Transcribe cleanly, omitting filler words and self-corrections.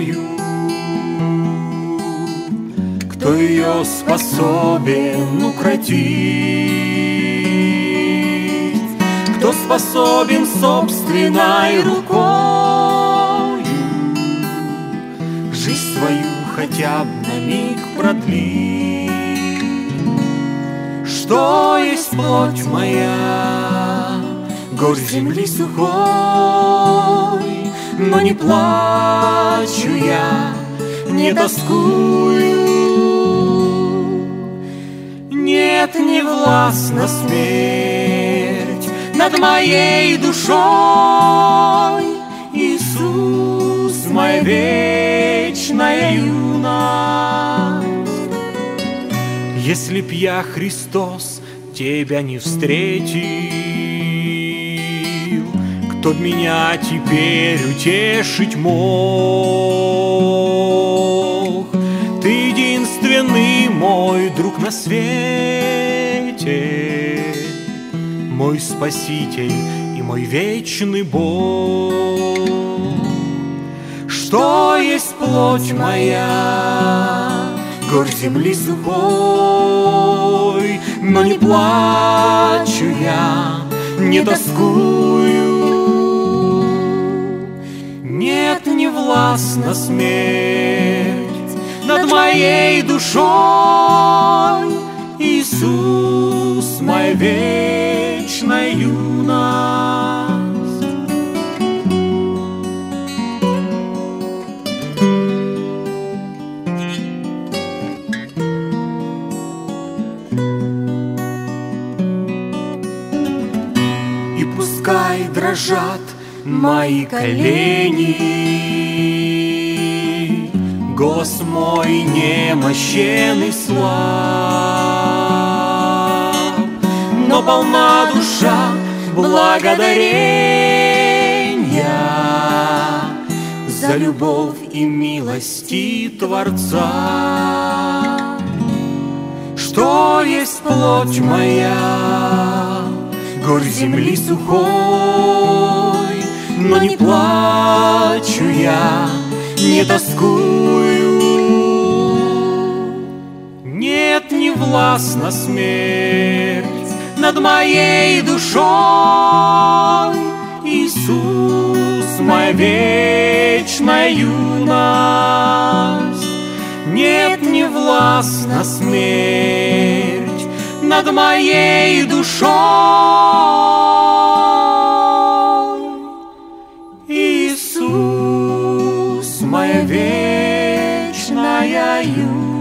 тобою. Кто ее способен укротить? Кто способен собственной рукою жизнь свою хотя бы на миг продлить? Что есть плоть моя, горсть земли сухой, но не плачу я, не тоскую. Нет, не властна смерть над моей душой. Иисус, моя вечная юность. Если б я, Христос, тебя не встретил, кто б меня теперь утешить мог? Ты единственный мой друг на свете, мой Спаситель и мой вечный Бог. Что есть плоть моя, горсть земли сухой, но не плачу я, не тоскую. Нет, не властна смерть над моей душой. Иисус, моя вечная юность. И пускай дрожат мои колени, голос мой немощен и слаб, но полна душа благодарения за любовь и милости Творца. Что есть плоть моя, горсть земли сухой, но не плачу я, не тоскую. Нет, не властна смерть над моей душой. Иисус, моя вечная юность. Нет, не властна смерть над моей душой. Иисус, моя вечная юность.